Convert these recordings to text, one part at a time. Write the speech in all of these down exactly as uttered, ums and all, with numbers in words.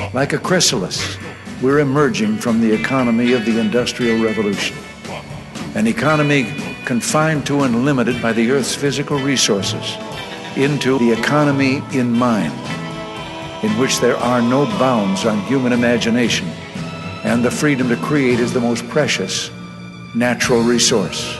Like a chrysalis, we're emerging from the economy of the Industrial Revolution, an economy confined to and limited by the Earth's physical resources, into the economy in mind, in which there are no bounds on human imagination, and the freedom to create is the most precious natural resource.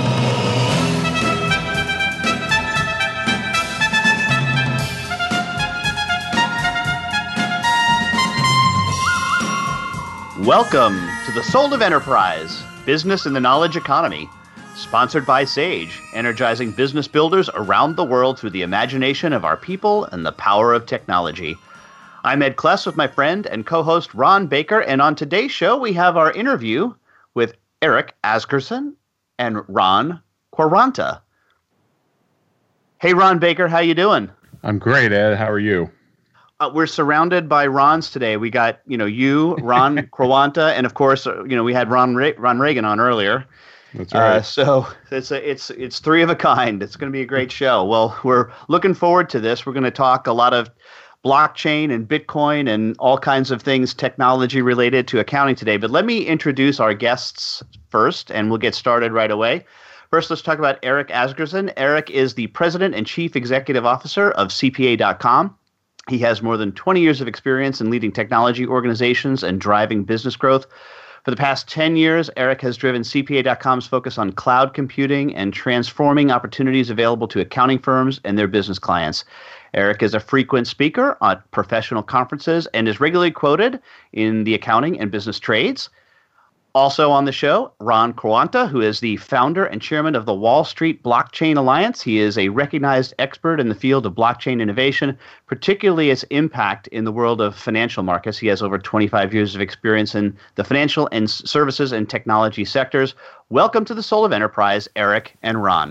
Welcome to the Soul of Enterprise, Business in the Knowledge Economy, sponsored by Sage, energizing business builders around the world through the imagination of our people and the power of technology. I'm Ed Kless with my friend and co-host Ron Baker, and on today's show we have our interview with Eric Asgeirsson and Ron Quaranta. Hey Ron Baker, how you doing? I'm great, Ed. How are you? Uh, we're surrounded by Rons today. We got, you know, you, Ron Quaranta, and of course, uh, you know, we had Ron Re- Ron Reagan on earlier. That's right. Uh, so it's a, it's it's three of a kind. It's going to be a great show. Well, we're looking forward to this. We're going to talk a lot of blockchain and Bitcoin and all kinds of things technology related to accounting today. But let me introduce our guests first, and we'll get started right away. First, let's talk about Eric Asgeirsson. Eric is the president and chief executive officer of C P A dot com. He has more than twenty years of experience in leading technology organizations and driving business growth. For the past ten years, Eric has driven C P A dot com's focus on cloud computing and transforming opportunities available to accounting firms and their business clients. Eric is a frequent speaker at professional conferences and is regularly quoted in the accounting and business trades. Also on the show, Ron Quaranta, who is the founder and chairman of the Wall Street Blockchain Alliance. He is a recognized expert in the field of blockchain innovation, particularly its impact in the world of financial markets. He has over twenty-five years of experience in the financial and services and technology sectors. Welcome to the Soul of Enterprise, Eric and Ron.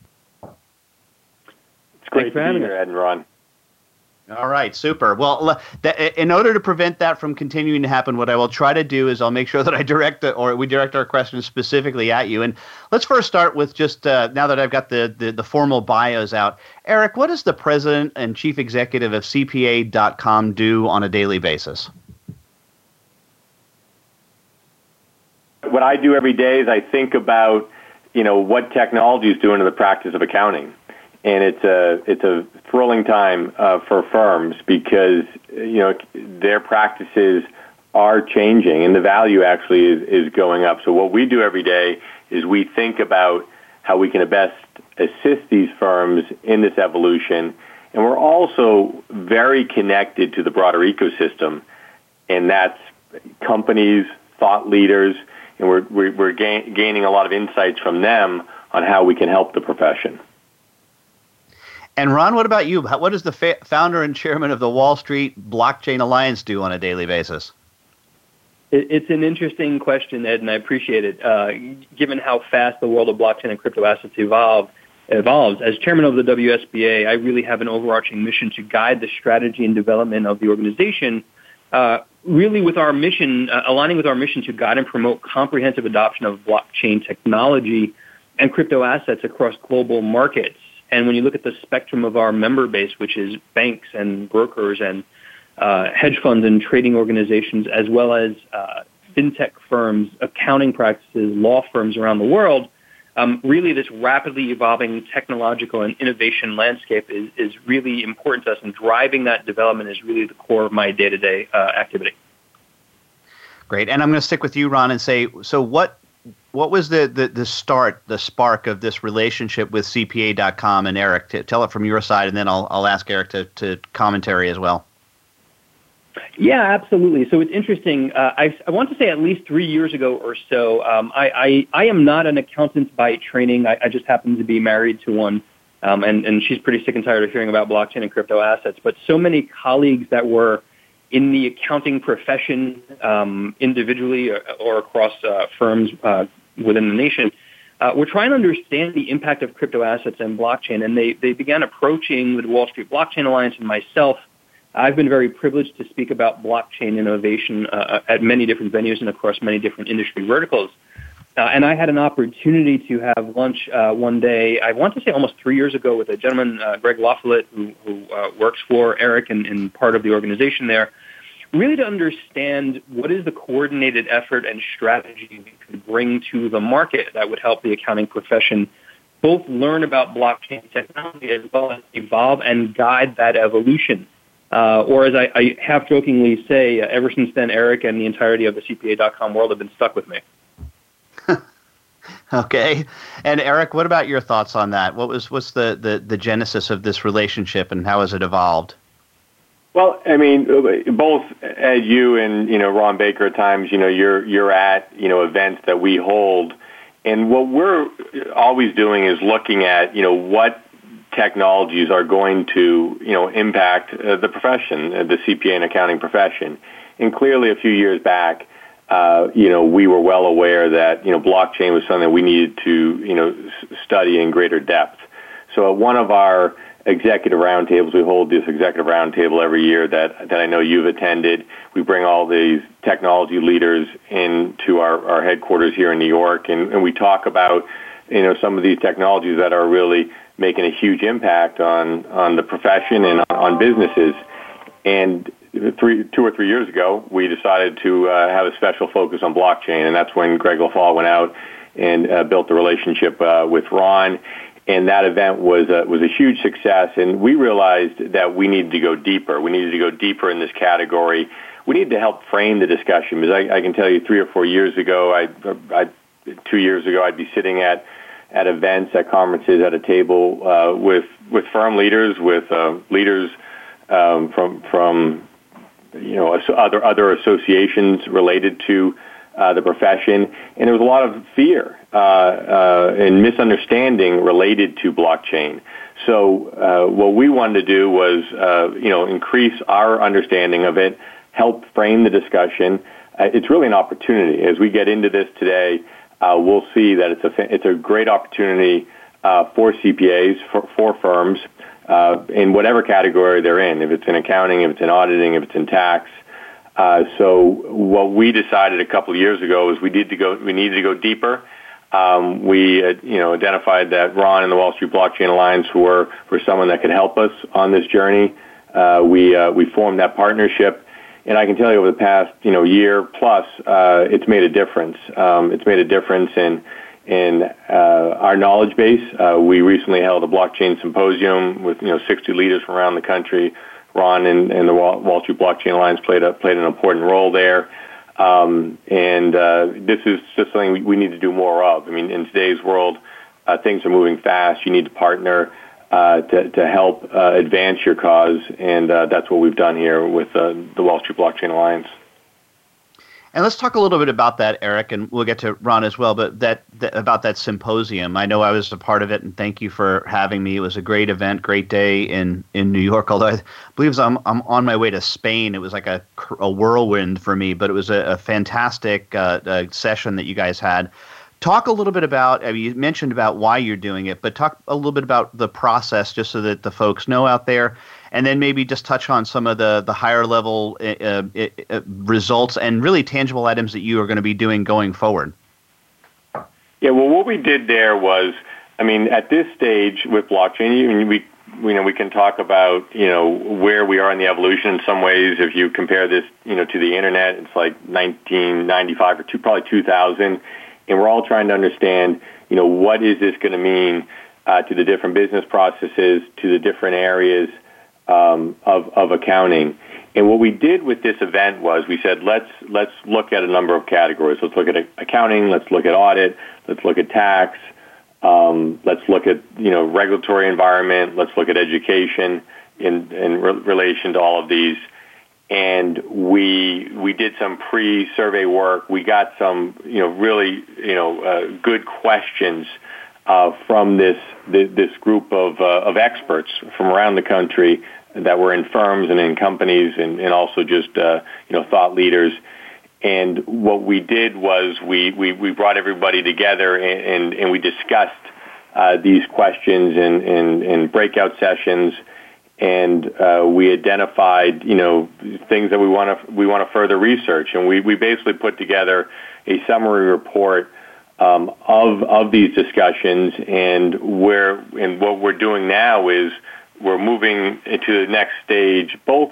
It's great to be here, Ed and Ron. All right, super. Well, in order to prevent that from continuing to happen, what I will try to do is I'll make sure that I direct the, or we direct our questions specifically at you. And let's first start with just, uh, now that I've got the, the, the formal bios out, Eric, what does the president and chief executive of C P A dot com do on a daily basis? What I do every day is I think about, you know, what technology is doing to the practice of accounting. And it's a it's a thrilling time uh, for firms because, you know, their practices are changing and the value actually is, is going up. So what we do every day is we think about how we can best assist these firms in this evolution. And we're also very connected to the broader ecosystem, and that's companies, thought leaders, and we're, we're, we're gain, gaining a lot of insights from them on how we can help the profession. And Ron, what about you? What does the fa- founder and chairman of the Wall Street Blockchain Alliance do on a daily basis? It's an interesting question, Ed, and I appreciate it. Uh, given how fast the world of blockchain and crypto assets evolve, evolves, as chairman of the W S B A, I really have an overarching mission to guide the strategy and development of the organization, uh, really with our mission, uh, aligning with our mission to guide and promote comprehensive adoption of blockchain technology and crypto assets across global markets. And when you look at the spectrum of our member base, which is banks and brokers and uh, hedge funds and trading organizations, as well as uh, fintech firms, accounting practices, law firms around the world, um, really this rapidly evolving technological and innovation landscape is, is really important to us, and driving that development is really the core of my day-to-day uh, activity. Great. And I'm going to stick with you, Ron, and say, so what What was the, the, the start, the spark of this relationship with C P A dot com and Eric? To tell it from your side, and then I'll I'll ask Eric to, to commentary as well. Yeah, absolutely. So it's interesting. Uh, I, I want to say at least three years ago or so, um, I, I, I am not an accountant by training. I, I just happen to be married to one, um, and, and she's pretty sick and tired of hearing about blockchain and crypto assets. But so many colleagues that were in the accounting profession, um, individually or, or across uh, firms uh, within the nation, uh, were trying to understand the impact of crypto assets and blockchain. And they, they began approaching the Wall Street Blockchain Alliance and myself. I've been very privileged to speak about blockchain innovation uh, at many different venues and across many different industry verticals. Uh, and I had an opportunity to have lunch uh, one day, I want to say almost three years ago, with a gentleman, uh, Greg LaFollette, who, who uh, works for Eric and, and part of the organization there, really to understand what is the coordinated effort and strategy we could bring to the market that would help the accounting profession both learn about blockchain technology as well as evolve and guide that evolution. Uh, or as I, I half-jokingly say, uh, ever since then, Eric and the entirety of the C P A dot com world have been stuck with me. Okay. And Eric, what about your thoughts on that? What was what's the, the, the genesis of this relationship and how has it evolved? Well, I mean, both Ed, you and, you know, Ron Baker at times, you know, you're you're at, you know, events that we hold. And what we're always doing is looking at, you know, what technologies are going to, you know, impact uh, the profession, uh, the C P A and accounting profession. And clearly a few years back, uh, you know, we were well aware that, you know, blockchain was something we needed to, you know, s- study in greater depth. So at one of our executive roundtables, we hold this executive roundtable every year that, that I know you've attended. We bring all these technology leaders into our, our headquarters here in New York, and, and we talk about, you know, some of these technologies that are really making a huge impact on, on the profession and on businesses. And three, two or three years ago, we decided to uh, have a special focus on blockchain, and that's when Greg LaFall went out and uh, built the relationship uh, with Ron. And that event was a, was a huge success, and we realized that we needed to go deeper. We needed to go deeper in this category. We needed to help frame the discussion, because I, I can tell you three or four years ago, I, I, two years ago, I'd be sitting at, at events, at conferences, at a table uh, with with firm leaders, with uh, leaders um, from from you know other other associations related to Uh, the profession, and there was a lot of fear uh, uh, and misunderstanding related to blockchain. So uh, what we wanted to do was, uh, you know, increase our understanding of it, help frame the discussion. Uh, it's really an opportunity. As we get into this today, uh, we'll see that it's a it's a great opportunity uh, for C P As, for, for firms, uh, in whatever category they're in. If it's in accounting, if it's in auditing, if it's in tax. Uh, so what we decided a couple of years ago is we needed to go, we needed to go deeper. Um, we, uh, you know, identified that Ron and the Wall Street Blockchain Alliance were, were someone that could help us on this journey. Uh, we, uh, we formed that partnership. And I can tell you over the past, you know, year plus, uh, it's made a difference. Um, it's made a difference in, in, uh, our knowledge base. Uh, we recently held a blockchain symposium with, you know, sixty leaders from around the country. Ron and, and the Wall Street Blockchain Alliance played a, played an important role there. Um, and uh, this is just something we, we need to do more of. I mean, in today's world, uh, things are moving fast. You need to partner uh, to, to help uh, advance your cause, and uh, that's what we've done here with uh, the Wall Street Blockchain Alliance. And let's talk a little bit about that, Eric, and we'll get to Ron as well, but that, that about that symposium. I know I was a part of it, and thank you for having me. It was a great event, great day in, in New York, although I believe I'm, I'm on my way to Spain. It was like a, a whirlwind for me, but it was a, a fantastic uh, uh, session that you guys had. Talk a little bit about, I mean, you mentioned about why you're doing it, but talk a little bit about the process just so that the folks know out there. And then maybe just touch on some of the, the higher level uh, uh, results and really tangible items that you are going to be doing going forward. Yeah, well, what we did there was, I mean, at this stage with blockchain, we, you know, we can talk about, you know, where we are in the evolution. In some ways, if you compare this, you know, to the internet, it's like nineteen ninety-five or two, probably two thousand, and we're all trying to understand, you know, what is this going to mean uh, to the different business processes, to the different areas Um, of, of accounting. And what we did with this event was we said, let's let's look at a number of categories. Let's look at accounting, let's look at audit, let's look at tax, um, let's look at, you know, regulatory environment, let's look at education in, in re- relation to all of these. And we we did some pre-survey work. We got some, you know, really, you know, uh, good questions uh, from this this group of uh, of experts from around the country that were in firms and in companies and, and also just, uh, you know, thought leaders. And what we did was we, we, we brought everybody together and, and, and we discussed uh, these questions in, in, in breakout sessions. And uh, we identified, you know, things that we want to we want to further research. And we, we basically put together a summary report um, of of these discussions. And where and what we're doing now is we're moving into the next stage, both with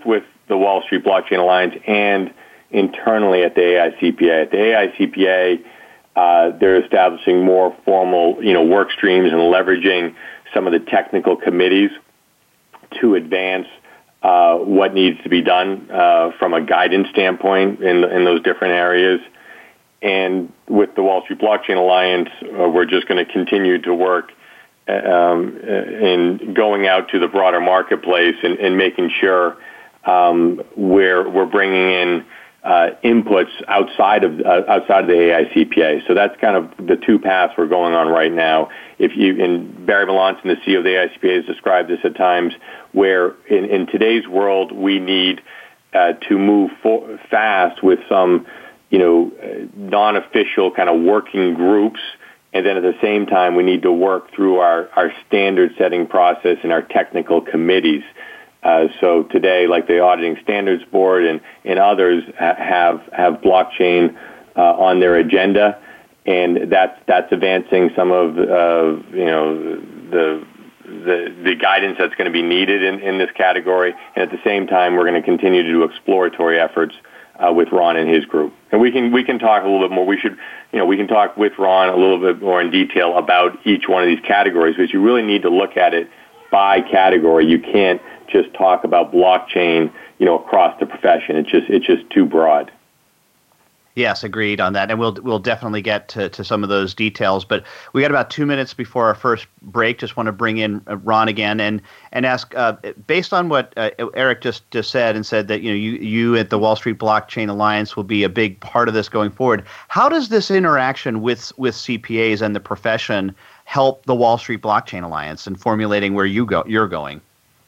the Wall Street Blockchain Alliance and internally at the A I C P A. At the A I C P A, uh, they're establishing more formal, you know, work streams and leveraging some of the technical committees to advance uh, what needs to be done uh, from a guidance standpoint in, in those different areas. And with the Wall Street Blockchain Alliance, uh, we're just going to continue to work um, in going out to the broader marketplace and, and making sure um, we're we're bringing in uh, inputs outside of uh, outside of the A I C P A. So that's kind of the two paths we're going on right now. If you and Barry Melanson, the C E O of the A I C P A, has described this at times, where in, in today's world we need uh, to move for, fast with some, you know, non-official kind of working groups, and then at the same time we need to work through our, our standard-setting process and our technical committees. Uh, so today, like the Auditing Standards Board and, and others ha- have have blockchain uh, on their agenda, and that's that's advancing some of uh, you know the the the guidance that's going to be needed in, in this category. And at the same time, we're going to continue to do exploratory efforts Uh, with Ron and his group, and we can we can talk a little bit more. We should, you know, we can talk with Ron a little bit more in detail about each one of these categories, because you really need to look at it by category. You can't just talk about blockchain, you know, across the profession. It's just it's just too broad. Yes, agreed on that, and we'll we'll definitely get to, to some of those details. But we got about two minutes before our first break. Just want to bring in Ron again and and ask, uh, based on what uh, Eric just, just said, and said that you know you you at the Wall Street Blockchain Alliance will be a big part of this going forward. How does this interaction with with C P As and the profession help the Wall Street Blockchain Alliance in formulating where you go you're going?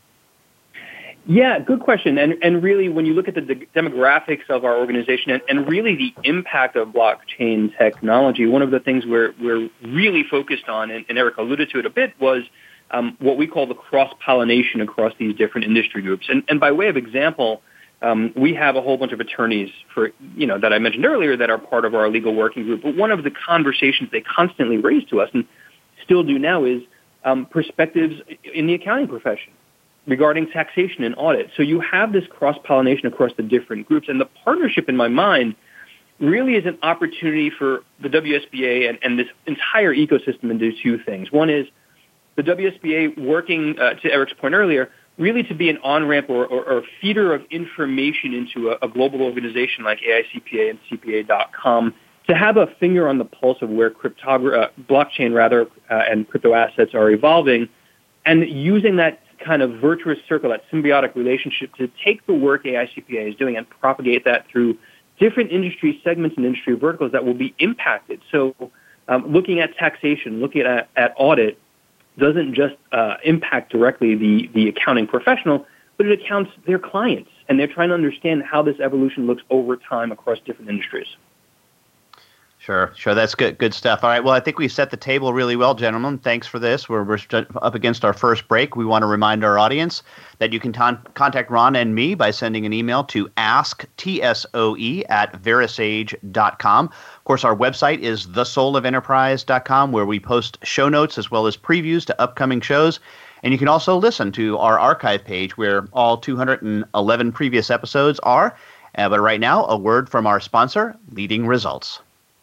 Yeah, good question. And and really, when you look at the de- demographics of our organization and, and really the impact of blockchain technology, one of the things we're we're really focused on, and, and Eric alluded to it a bit, was um, what we call the cross-pollination across these different industry groups. And and by way of example, um, we have a whole bunch of attorneys for you know that I mentioned earlier that are part of our legal working group. But one of the conversations they constantly raise to us, and still do now, is um, perspectives in the accounting profession regarding taxation and audit. So you have this cross-pollination across the different groups, and the partnership, in my mind, really is an opportunity for the W S B A and, and this entire ecosystem to do two things. One is the W S B A working, uh, to Eric's point earlier, really to be an on-ramp or, or, or feeder of information into a, a global organization like A I C P A and C P A dot com, to have a finger on the pulse of where cryptogra- uh, blockchain rather uh, and crypto assets are evolving, and using that kind of virtuous circle, that symbiotic relationship, to take the work A I C P A is doing and propagate that through different industry segments and industry verticals that will be impacted. So um, looking at taxation, looking at, at audit, doesn't just uh, impact directly the, the accounting professional, but it accounts their clients, and they're trying to understand how this evolution looks over time across different industries. Sure, sure. That's good good stuff. All right, well, I think we set the table really well, gentlemen. Thanks for this. We're, we're up against our first break. We want to remind our audience that you can ton- contact Ron and me by sending an email to ask tsoe at verisage dot com. Of course, our website is the soul of enterprise dot com, where we post show notes as well as previews to upcoming shows. And you can also listen to our archive page, where all two hundred eleven previous episodes are. Uh, but right now, a word from our sponsor, Leading Results.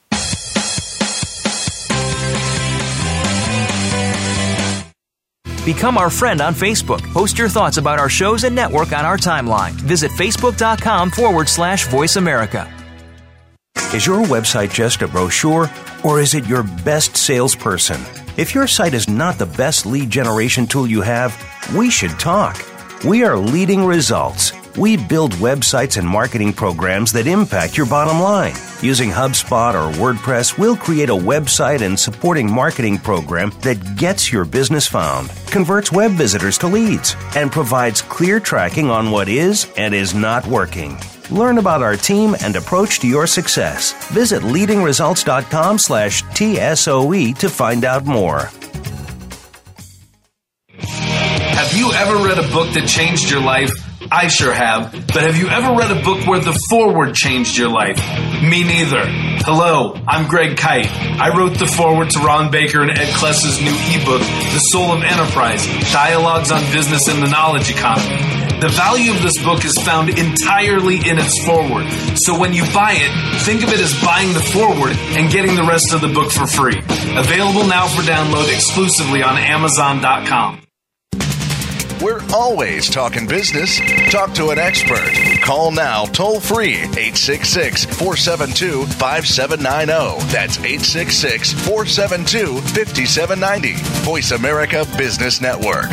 Become our friend on Facebook. Post your thoughts about our shows and network on our timeline. Visit facebook.com forward slash Voice America. Is your website just a brochure, or is it your best salesperson? If your site is not the best lead generation tool you have, we should talk. We are Leading Results. We build websites and marketing programs that impact your bottom line. Using HubSpot or WordPress, we'll create a website and supporting marketing program that gets your business found, converts web visitors to leads, and provides clear tracking on what is and is not working. Learn about our team and approach to your success. Visit leadingresults.com slash TSOE to find out more. Have you ever read a book that changed your life? I sure have. But have you ever read a book where the foreword changed your life? Me neither. Hello, I'm Greg Kite. I wrote the foreword to Ron Baker and Ed Kless's new ebook, The Soul of Enterprise, Dialogues on Business and the Knowledge Economy. The value of this book is found entirely in its foreword. So when you buy it, think of it as buying the foreword and getting the rest of the book for free. Available now for download exclusively on Amazon dot com. We're always talking business. Talk to an expert. Call now toll free eight six six, four seven two, five seven nine zero. That's eight six six, four seven two, five seven nine zero. Voice America Business Network.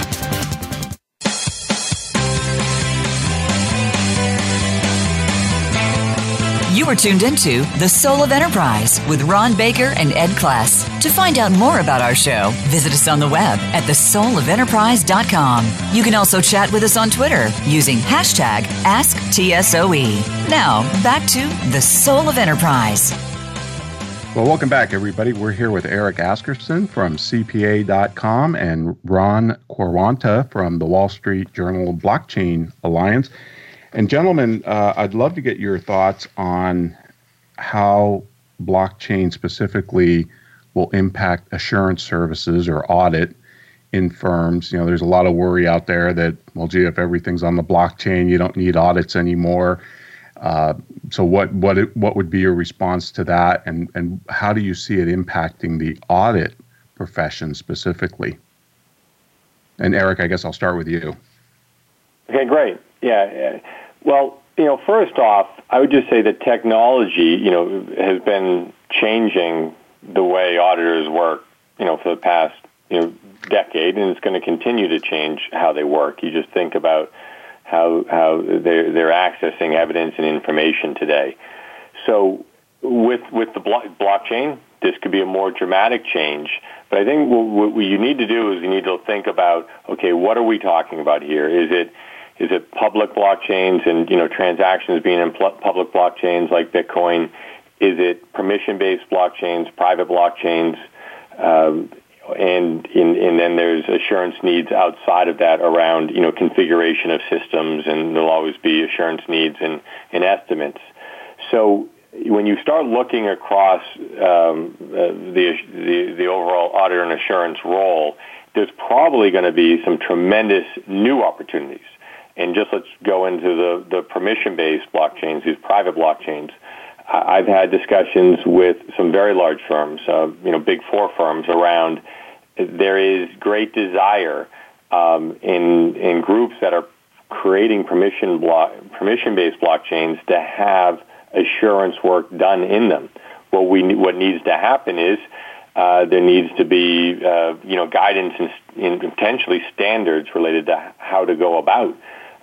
You are tuned into The Soul of Enterprise with Ron Baker and Ed Kless. To find out more about our show, visit us on the web at the soul of enterprise dot com. You can also chat with us on Twitter using hashtag Ask T S O E. Now, back to The Soul of Enterprise. Well, welcome back, everybody. We're here with Eric Askerson from C P A dot com and Ron Quaranta from the Wall Street Journal Blockchain Alliance. And gentlemen, uh, I'd love to get your thoughts on how blockchain specifically will impact assurance services or audit in firms. You know, there's a lot of worry out there that, well, gee, if everything's on the blockchain, you don't need audits anymore. Uh, so what what it, what would be your response to that, and, and how do you see it impacting the audit profession specifically? And Eric, I guess I'll start with you. Okay, great. Yeah. Well, you know, first off, I would just say that technology, you know, has been changing the way auditors work, you know, for the past, you know, decade, and it's going to continue to change how they work. You just think about how how they're, they're accessing evidence and information today. So with with the blo- blockchain, this could be a more dramatic change. But I think what, what you need to do is you need to think about, okay, what are we talking about here? Is it Is it public blockchains and, you know, transactions being in pl- public blockchains like Bitcoin? Is it permission-based blockchains, private blockchains? Um, and, in, and then there's assurance needs outside of that around, you know, configuration of systems, and there'll always be assurance needs and, and estimates. So when you start looking across um, the, the, the overall audit and assurance role, there's probably going to be some tremendous new opportunities. And just let's go into the, the permission-based blockchains, these private blockchains. I've had discussions with some very large firms, uh, you know, big four firms around. There is great desire um, in in groups that are creating permission block, permission-based blockchains to have assurance work done in them. What we what needs to happen is uh, there needs to be uh, you know guidance and, and potentially standards related to how to go about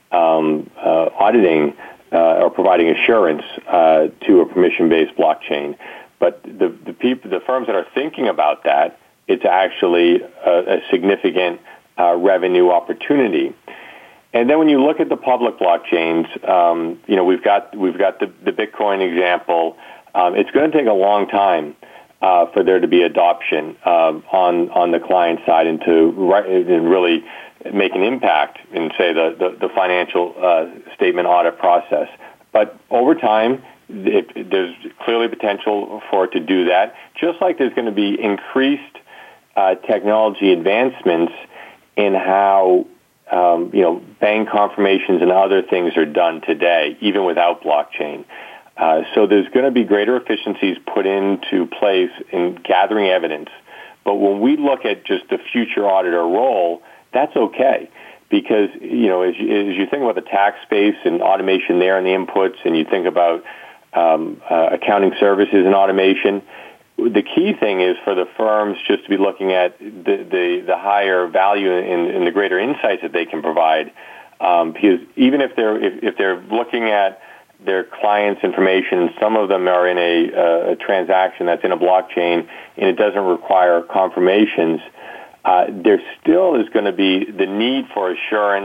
Um, uh, auditing uh, or providing assurance uh, to a permission-based blockchain. But the the people, the firms that are thinking about that, it's actually a, a significant uh, revenue opportunity. And then when you look at the public blockchains, um, you know we've got we've got the, the Bitcoin example. Um, it's going to take a long time uh, for there to be adoption uh, on on the client side and to and really make an impact in, say, the, the, the financial uh, statement audit process. But over time, it, there's clearly potential for it to do that, just like there's going to be increased uh, technology advancements in how um, you know bank confirmations and other things are done today, even without blockchain. Uh, so there's going to be greater efficiencies put into place in gathering evidence. But when we look at just the future auditor role, that's okay, because, you know, as you, as you think about the tax space and automation there and the inputs, and you think about um, uh, accounting services and automation, the key thing is for the firms just to be looking at the, the, the higher value and, and the greater insights that they can provide, um, because even if they're if, if they're looking at their clients' information, some of them are in a, uh, a transaction that's in a blockchain and it doesn't require confirmations. Uh, there still is going to be the need for assurance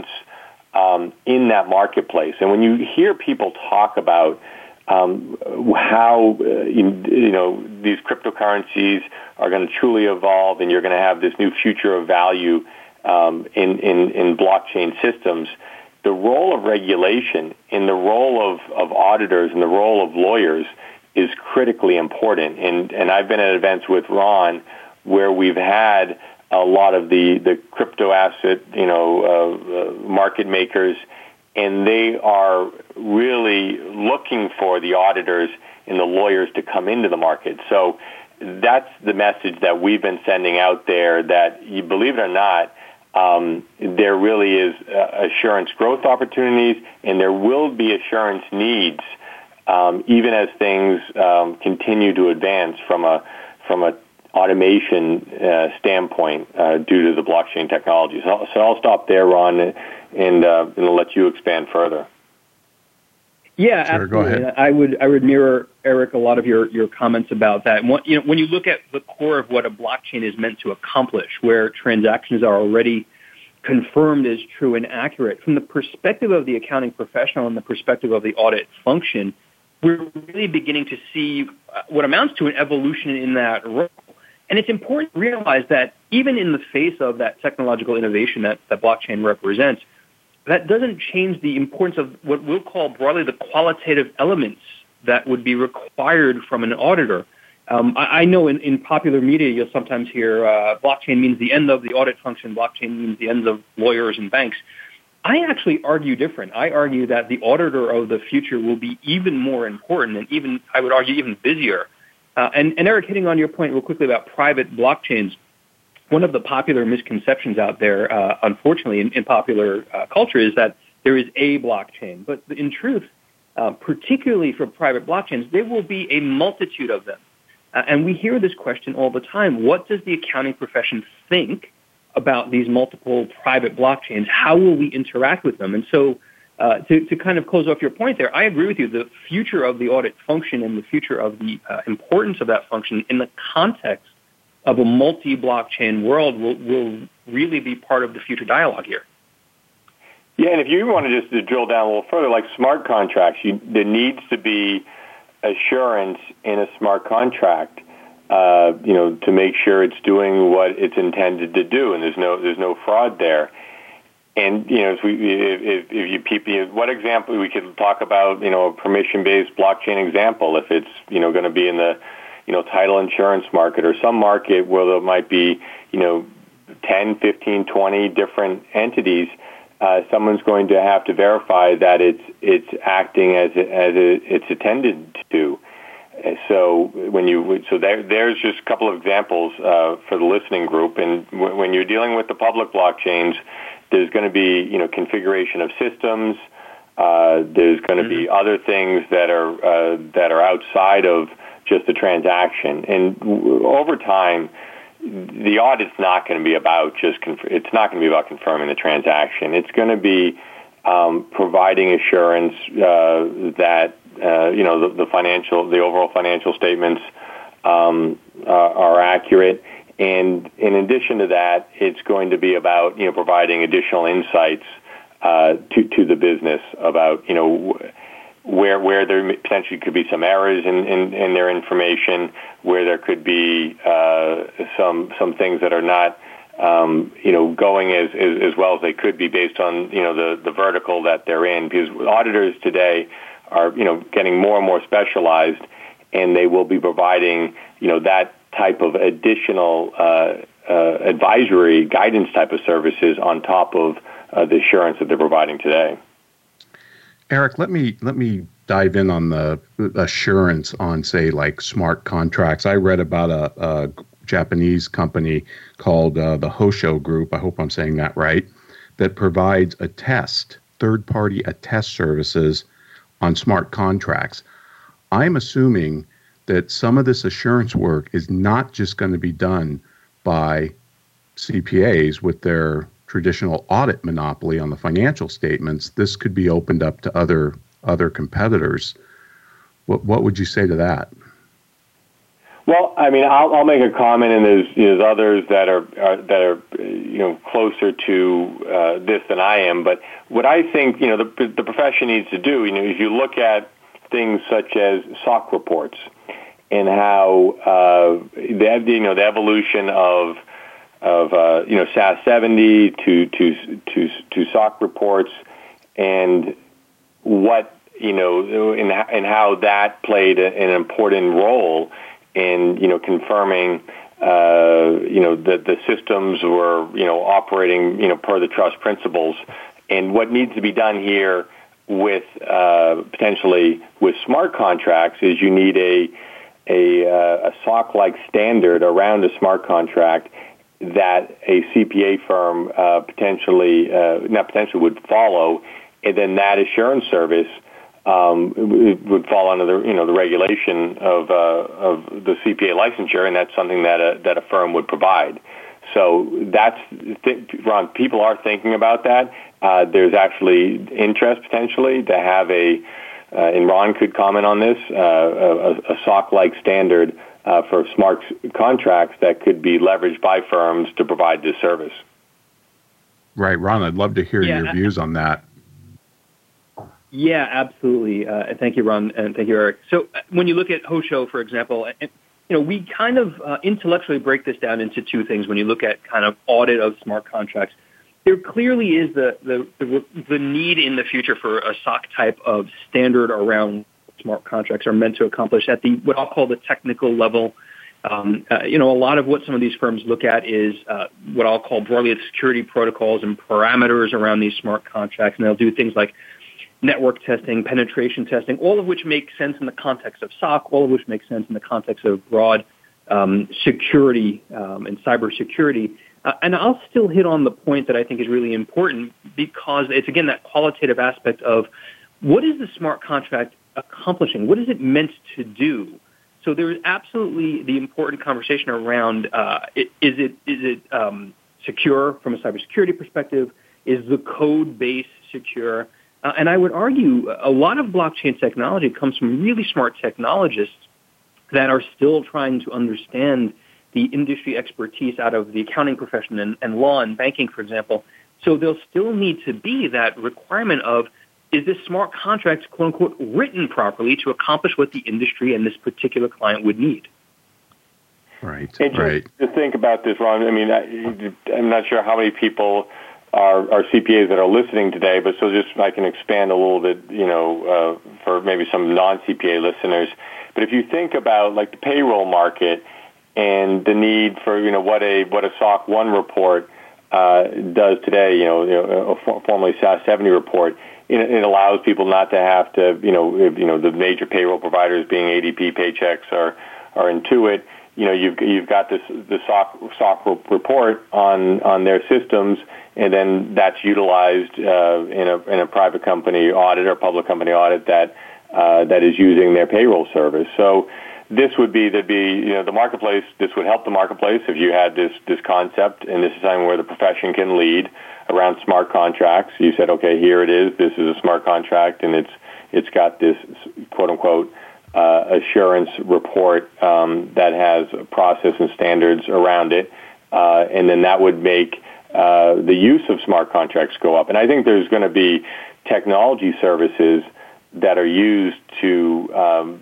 um, in that marketplace. And when you hear people talk about um, how uh, you, you know these cryptocurrencies are going to truly evolve, and you're going to have this new future of value um, in, in in blockchain systems, the role of regulation, in the role of, of auditors, and the role of lawyers is critically important. And and I've been at events with Ron where we've had a lot of the, the crypto asset, you know, uh, uh, market makers, and they are really looking for the auditors and the lawyers to come into the market. So that's the message that we've been sending out there, that you believe it or not, um, there really is uh, assurance growth opportunities, and there will be assurance needs um, even as things um, continue to advance from a from a automation uh, standpoint uh, due to the blockchain technology. So, so I'll stop there, Ron, and, uh, and I'll let you expand further. Yeah, sure, absolutely. go ahead. I would I would mirror, Eric, a lot of your, your comments about that. And what, you know, when you look at the core of what a blockchain is meant to accomplish, where transactions are already confirmed as true and accurate, from the perspective of the accounting professional and the perspective of the audit function, we're really beginning to see what amounts to an evolution in that role. And it's important to realize that even in the face of that technological innovation that, that blockchain represents, that doesn't change the importance of what we'll call broadly the qualitative elements that would be required from an auditor. Um, I, I know in, in popular media you'll sometimes hear uh, blockchain means the end of the audit function, blockchain means the end of lawyers and banks. I actually argue different. I argue that the auditor of the future will be even more important and even, I would argue, even busier. Uh, and, and Eric, hitting on your point real quickly about private blockchains, one of the popular misconceptions out there, uh, unfortunately, in, in popular uh, culture is that there is a blockchain. But in truth, uh, particularly for private blockchains, there will be a multitude of them. Uh, and we hear this question all the time. What does the accounting profession think about these multiple private blockchains? How will we interact with them? And so uh, to, to kind of close off your point there, I agree with you. The future of the audit function and the future of the uh, importance of that function in the context of a multi-blockchain world will, will really be part of the future dialogue here. Yeah, and if you want to just to drill down a little further, like smart contracts, you, there needs to be assurance in a smart contract, uh, you know, to make sure it's doing what it's intended to do, and there's no there's no fraud there. And you know, if, we, if, if you people, what example we could talk about, you know, a permission-based blockchain example, if it's you know going to be in the you know, title insurance market or some market where there might be, you know, ten, fifteen, twenty different entities, uh, someone's going to have to verify that it's it's acting as it, as it, it's intended to. So when you so there, there's just a couple of examples uh, for the listening group. And w- when you're dealing with the public blockchains, there's going to be you know configuration of systems. Uh, there's going to mm-hmm. be other things that are uh, that are outside of just the transaction. And w- over time, the audit's not going to be about just, conf- it's not going to be about confirming the transaction. It's going to be um, providing assurance uh, that, uh, you know, the, the financial, the overall financial statements um, uh, are accurate. And in addition to that, it's going to be about, you know, providing additional insights uh, to, to the business about, you know, w- where where there potentially could be some errors in, in, in their information, where there could be uh, some some things that are not um, you know going as, as as well as they could be based on you know the, the vertical that they're in. Because auditors today are you know getting more and more specialized, and they will be providing you know that type of additional uh, uh, advisory guidance type of services on top of uh, the assurance that they're providing today. Eric, let me let me dive in on the assurance on, say, like smart contracts. I read about a, a Japanese company called uh, the Hosho Group, I hope I'm saying that right, that provides attest, third-party attest services on smart contracts. I'm assuming that some of this assurance work is not just going to be done by C P As with their traditional audit monopoly on the financial statements. This could be opened up to other other competitors. What what would you say to that? Well, I mean, I'll, I'll make a comment, and there's, there's others that are, are that are you know closer to uh, this than I am. But what I think you know the the profession needs to do, you know, if you look at things such as S O C reports and how uh, the you know the evolution of of uh, you know S A S seventy to to to to S O C reports, and what you know in and how that played an important role in you know confirming uh, you know, the, the systems were, you know, operating, you know, per the trust principles. And what needs to be done here with uh, potentially with smart contracts is you need a a, uh, a S O C-like standard around a smart contract that a C P A firm uh, potentially, uh, not potentially, would follow, and then that assurance service um, would fall under the you know the regulation of uh, of the C P A licensure, and that's something that a that a firm would provide. So that's Ron. People are thinking about that. Uh, there's actually interest potentially to have a, uh, and Ron could comment on this, uh, a, a S O C-like standard uh, for smart contracts that could be leveraged by firms to provide this service. Right, Ron, I'd love to hear yeah, your views on that. Yeah, absolutely. Uh, thank you, Ron, and thank you, Eric. So uh, when you look at Hosho, for example, you know, we kind of uh, intellectually break this down into two things when you look at kind of audit of smart contracts. There clearly is the, the, the, the need in the future for a S O C type of standard around smart contracts are meant to accomplish at the what I'll call the technical level. Um, uh, you know, a lot of what some of these firms look at is uh, what I'll call broadly the security protocols and parameters around these smart contracts, and they'll do things like network testing, penetration testing, all of which make sense in the context of S O C, all of which make sense in the context of broad um, security um, and cybersecurity. Uh, and I'll still hit on the point that I think is really important because it's, again, that qualitative aspect of what is the smart contract accomplishing? What is it meant to do? So there is absolutely the important conversation around uh, is it is it um, secure from a cybersecurity perspective? Is the code base secure? Uh, and I would argue a lot of blockchain technology comes from really smart technologists that are still trying to understand the industry expertise out of the accounting profession and, and law and banking, for example. So there'll still need to be that requirement of, is this smart contract, quote unquote, written properly to accomplish what the industry and this particular client would need? Right, and just right. to think about this, Ron, I mean, I, I'm not sure how many people are, are C P As that are listening today, but so just I can expand a little bit, you know, uh, for maybe some non-C P A listeners. But if you think about, like, the payroll market and the need for, you know, what a what a S O C one report uh, does today, you know, you know a formerly S A S seventy report, it, it allows people not to have to, you know, if, you know, the major payroll providers being A D P, Paychex, or or Intuit. You know, you've you've got this the S O C, S O C report on on their systems, and then that's utilized uh, in a in a private company audit or public company audit that uh, that is using their payroll service. So this would be there'd be you know the marketplace. This would help the marketplace if you had this this concept, and this is something where the profession can lead around smart contracts. You said, okay, here it is. This is a smart contract, and it's it's got this quote unquote uh, assurance report um, that has a process and standards around it, uh, and then that would make uh, the use of smart contracts go up. And I think there's going to be technology services that are used to um,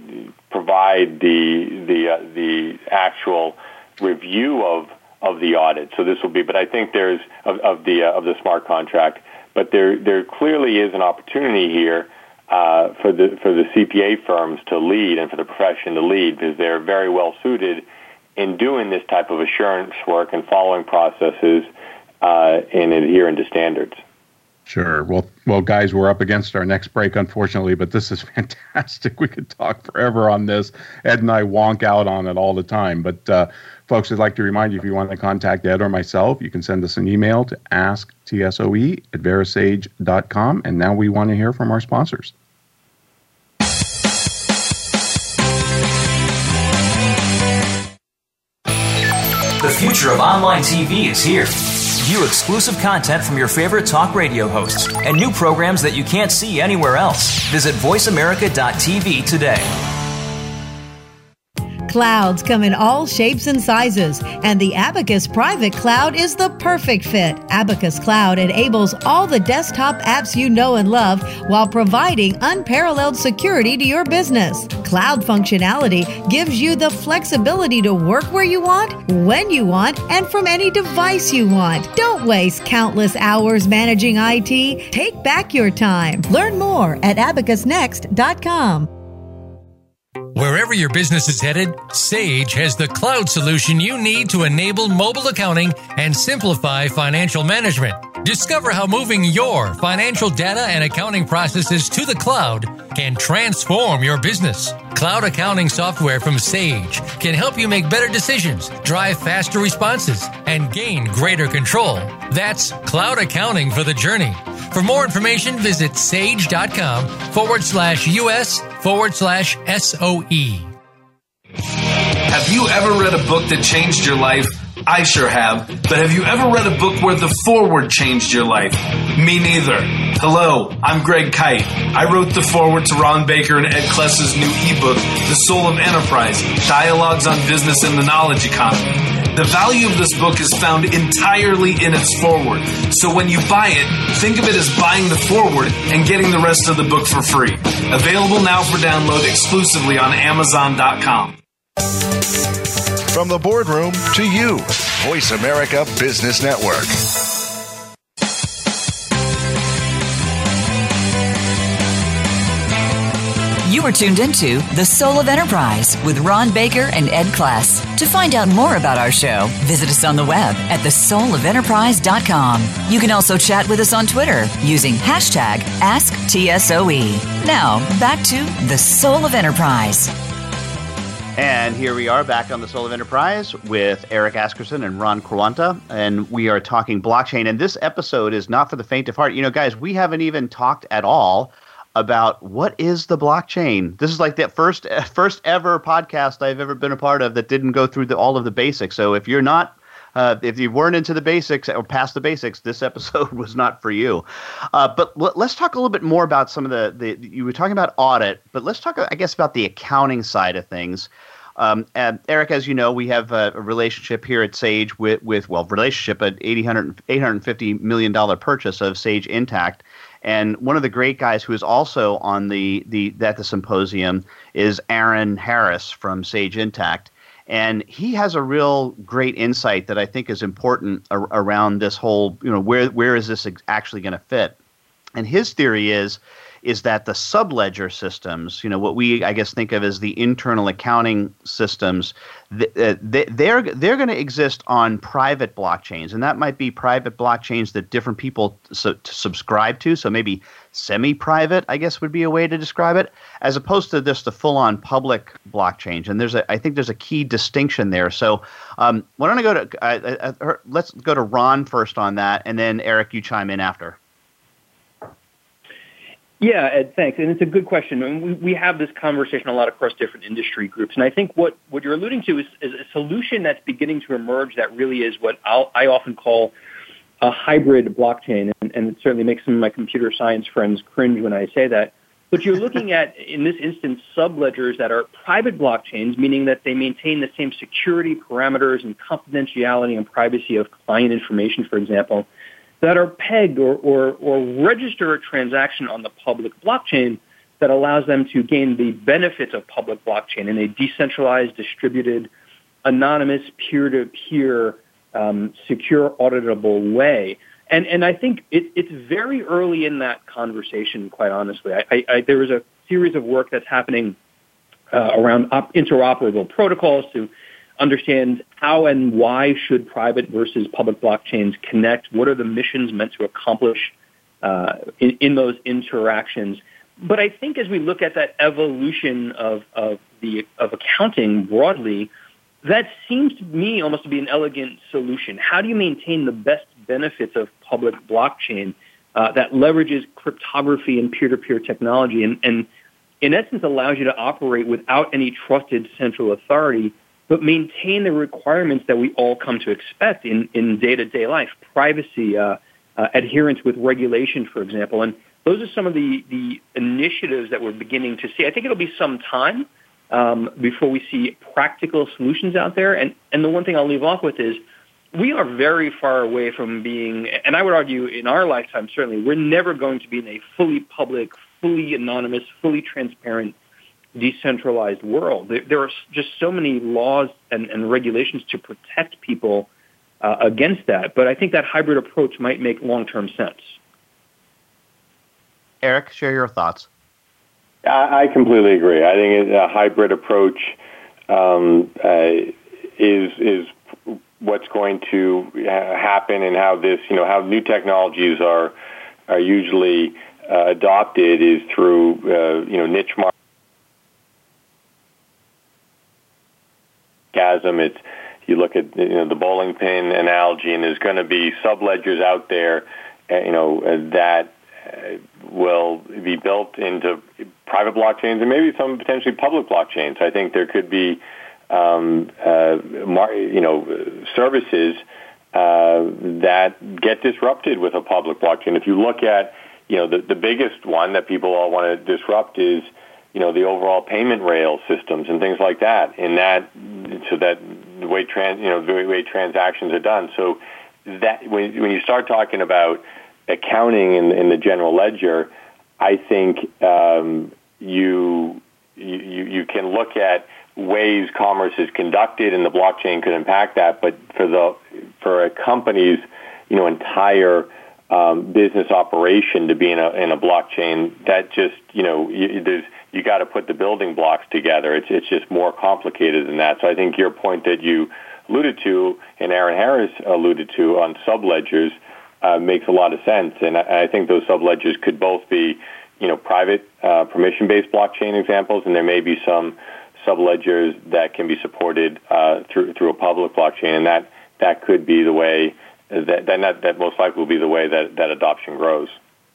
provide the the uh, the actual review of of the audit. So this will be, but I think there's of, of the uh, of the smart contract. But there there clearly is an opportunity here uh, for the for the C P A firms to lead and for the profession to lead, because they're very well suited in doing this type of assurance work and following processes uh, and adhering to standards. Sure. Well, well, guys, we're up against our next break, unfortunately, but this is fantastic. We could talk forever on this. Ed and I wonk out on it all the time. But, uh, folks, I'd like to remind you, if you want to contact Ed or myself, you can send us an email to ask T S O E at verisage dot com. And now we want to hear from our sponsors. The future of online T V is here. View exclusive content from your favorite talk radio hosts and new programs that you can't see anywhere else. Visit voice america dot t v today. Clouds come in all shapes and sizes, and the Abacus Private Cloud is the perfect fit. Abacus Cloud enables all the desktop apps you know and love while providing unparalleled security to your business. Cloud functionality gives you the flexibility to work where you want, when you want, and from any device you want. Don't waste countless hours managing I T. Take back your time. Learn more at abacus next dot com. Wherever your business is headed, Sage has the cloud solution you need to enable mobile accounting and simplify financial management. Discover how moving your financial data and accounting processes to the cloud can transform your business. Cloud accounting software from Sage can help you make better decisions, drive faster responses, and gain greater control. That's cloud accounting for the journey. For more information, visit sage.com forward slash US forward slash SOE. Have you ever read a book that changed your life? I sure have. But have you ever read a book where the foreword changed your life? Me neither. Hello, I'm Greg Kite. I wrote the foreword to Ron Baker and Ed Kless's new ebook, The Soul of Enterprise, Dialogues on Business and the Knowledge Economy. The value of this book is found entirely in its foreword. So when you buy it, think of it as buying the foreword and getting the rest of the book for free. Available now for download exclusively on Amazon dot com. From the boardroom to you, Voice America Business Network. You are tuned into The Soul of Enterprise with Ron Baker and Ed Kless. To find out more about our show, visit us on the web at the soul of enterprise dot com. You can also chat with us on Twitter using hashtag Ask T S O E. Now, back to The Soul of Enterprise. And here we are back on The Soul of Enterprise with Eric Askerson and Ron Quaranta, and we are talking blockchain. And this episode is not for the faint of heart. You know, guys, we haven't even talked at all about what is the blockchain. This is like the first first ever podcast I've ever been a part of that didn't go through the, all of the basics. So if you're not, uh, if you weren't into the basics or past the basics, this episode was not for you. Uh, but l- let's talk a little bit more about some of the, the, you were talking about audit, but let's talk, I guess, about the accounting side of things. Um, and Eric, as you know, we have a, a relationship here at Sage with, with well, relationship, an eight hundred fifty million dollars purchase of Sage Intacct. And one of the great guys who is also on the, the at the symposium is Aaron Harris from Sage Intacct. And he has a real great insight that I think is important ar- around this whole, you know, where where is this ex- actually going to fit? And his theory is is that the subledger systems, you know, what we, I guess, think of as the internal accounting systems, th- uh, they, they're they're going to exist on private blockchains. And that might be private blockchains that different people su- to subscribe to. So maybe semi-private, I guess, would be a way to describe it, as opposed to just the full-on public blockchains. And there's a, I think there's a key distinction there. So um, why don't I go to, uh, uh, let's go to Ron first on that, and then Eric, you chime in after. Yeah, Ed, thanks. And it's a good question. I mean, we, we have this conversation a lot across different industry groups. And I think what, what you're alluding to is, is a solution that's beginning to emerge that really is what I'll, I often call a hybrid blockchain. And, and it certainly makes some of my computer science friends cringe when I say that. But you're looking at, in this instance, subledgers that are private blockchains, meaning that they maintain the same security parameters and confidentiality and privacy of client information, for example, that are pegged or, or, or register a transaction on the public blockchain that allows them to gain the benefits of public blockchain in a decentralized, distributed, anonymous, peer-to-peer, um, secure, auditable way. And and I think it, it's very early in that conversation, quite honestly. I, I, I, there is a series of work that's happening uh, around op- interoperable protocols to understand how and why should private versus public blockchains connect. What are the missions meant to accomplish uh, in, in those interactions? But I think as we look at that evolution of, of the of accounting broadly, that seems to me almost to be an elegant solution. How do you maintain the best benefits of public blockchain uh, that leverages cryptography and peer-to-peer technology and, and in essence allows you to operate without any trusted central authority, but maintain the requirements that we all come to expect in, in day-to-day life, privacy, uh, uh, adherence with regulation, for example. And those are some of the, the initiatives that we're beginning to see. I think it'll be some time um, before we see practical solutions out there. And, and the one thing I'll leave off with is we are very far away from being, and I would argue in our lifetime, certainly, we're never going to be in a fully public, fully anonymous, fully transparent, decentralized world. There, there are just so many laws and, and regulations to protect people uh, against that. But I think that hybrid approach might make long-term sense. Eric, share your thoughts. I, I, I completely agree. I think a hybrid approach um, uh, is is what's going to happen, and how this, you know, how new technologies are are usually uh, adopted is through uh, you know niche market chasm. It's you look at you know the bowling pin analogy, and there's going to be subledgers out there, uh, you know uh, that. Uh, will be built into private blockchains and maybe some potentially public blockchains. I think there could be, um, uh, mar- you know, services uh, that get disrupted with a public blockchain. If you look at, you know, the, the biggest one that people all want to disrupt is, you know, the overall payment rail systems and things like that. And that, so that the way trans, you know, the way transactions are done. So that when when you start talking about accounting in, in the general ledger, I think um, you, you you can look at ways commerce is conducted, and the blockchain could impact that. But for the for a company's you know entire um, business operation to be in a in a blockchain, that just you know you, there's you got to put the building blocks together. It's it's just more complicated than that. So I think your point that you alluded to, and Aaron Harris alluded to on subledgers. Uh, makes a lot of sense, and I, I think those subledgers could both be, you know, private uh, permission-based blockchain examples, and there may be some subledgers that can be supported uh, through through a public blockchain, and that, that could be the way that that, that most likely will be the way that, that adoption grows.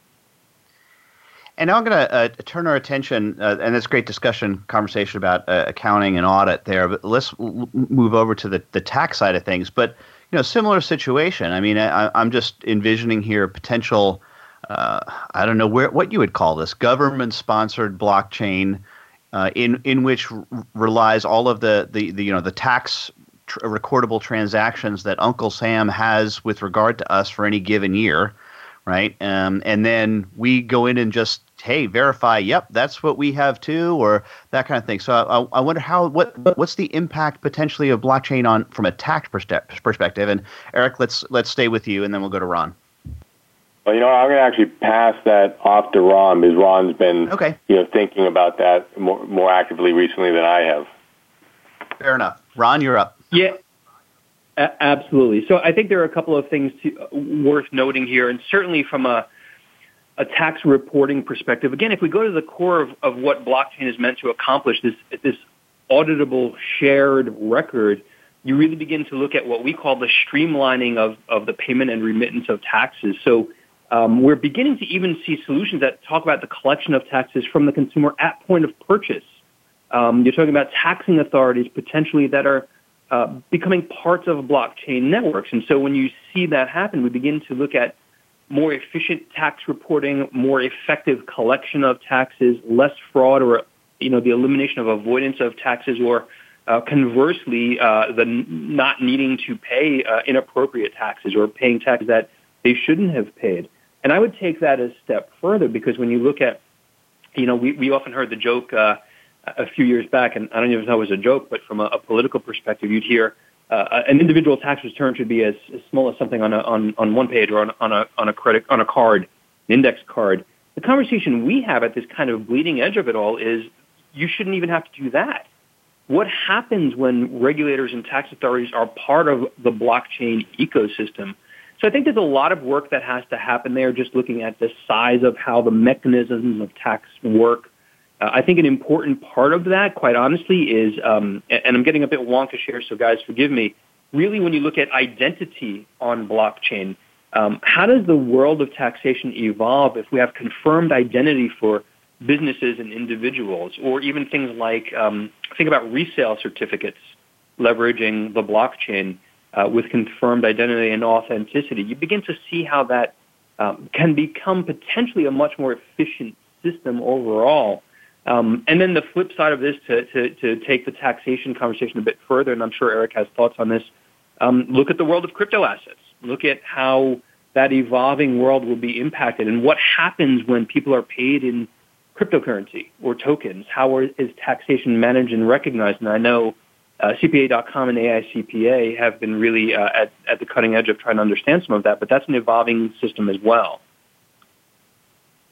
And now I'm going to uh, turn our attention, uh, and it's a great discussion, conversation about uh, accounting and audit there, but let's l- move over to the, the tax side of things. But you know, similar situation. I mean, I, I'm just envisioning here potential, uh, I don't know where what you would call this, government-sponsored blockchain uh, in in which r- relies all of the, the, the you know the tax tr- recordable transactions that Uncle Sam has with regard to us for any given year, right? Um, and then we go in and just hey, verify, yep, that's what we have too, or that kind of thing. So I, I wonder how what what's the impact potentially of blockchain on from a tax perspective? And Eric, let's let's stay with you, and then we'll go to Ron. Well, you know, I'm going to actually pass that off to Ron, because Ron's been okay. you know thinking about that more more actively recently than I have. Fair enough. Ron, you're up. Yeah. A- absolutely. So I think there are a couple of things to, uh, worth noting here, and certainly from a a tax reporting perspective. Again, if we go to the core of, of what blockchain is meant to accomplish, this this auditable shared record, you really begin to look at what we call the streamlining of, of the payment and remittance of taxes. So um, we're beginning to even see solutions that talk about the collection of taxes from the consumer at point of purchase. Um, you're talking about taxing authorities potentially that are uh, becoming parts of blockchain networks. And so when you see that happen, we begin to look at more efficient tax reporting, more effective collection of taxes, less fraud, or you know the elimination of avoidance of taxes, or uh, conversely, uh, the n- not needing to pay uh, inappropriate taxes or paying taxes that they shouldn't have paid. And I would take that a step further, because when you look at, you know, we, we often heard the joke uh, a few years back, and I don't even know if it was a joke, but from a, a political perspective, you'd hear, Uh, an individual tax return should be as, as small as something on a, on, on one page or on, on a on a credit on a card, an index card. The conversation we have at this kind of bleeding edge of it all is you shouldn't even have to do that. What happens when regulators and tax authorities are part of the blockchain ecosystem? So I think there's a lot of work that has to happen there, just looking at the size of how the mechanisms of tax work. Uh, I think an important part of that, quite honestly, is, um, and I'm getting a bit wonkish here, so guys, forgive me, really when you look at identity on blockchain, um, how does the world of taxation evolve if we have confirmed identity for businesses and individuals, or even things like, um, think about resale certificates leveraging the blockchain uh, with confirmed identity and authenticity. You begin to see how that um, can become potentially a much more efficient system overall. Um, and then the flip side of this, to, to, to take the taxation conversation a bit further, and I'm sure Eric has thoughts on this, um, look at the world of crypto assets. Look at how that evolving world will be impacted, and what happens when people are paid in cryptocurrency or tokens. How are, is taxation managed and recognized? And I know uh, C P A dot com and A I C P A have been really uh, at, at the cutting edge of trying to understand some of that, but that's an evolving system as well.